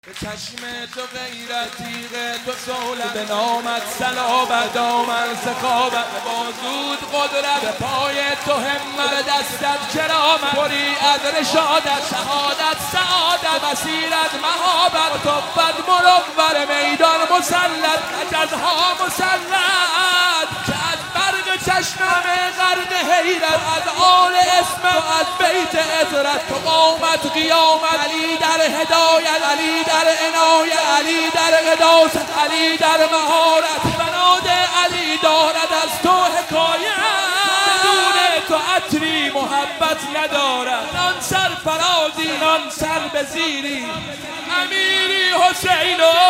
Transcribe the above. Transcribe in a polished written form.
به چشم تو غیرت تیغ تو سولت به نامت صلابت دامن سخابت به بازود قدرت به پای تو همت به دستت کرامت پری از رشادت شهادت سعادت مسیرت مهابت طفت منور میدان مسلط اجزها مسلط که از برق چشمم غرق حیرت از آل اسم و از بیت عطرت تو قامت قیامت علی در هدایت علی در عنایت علی در قداست علی در مهارت بناد علی دارد از تو حکایت بدون تو عطری محبت ندارد نان سر فرازی نان سر بزیری امیری حسین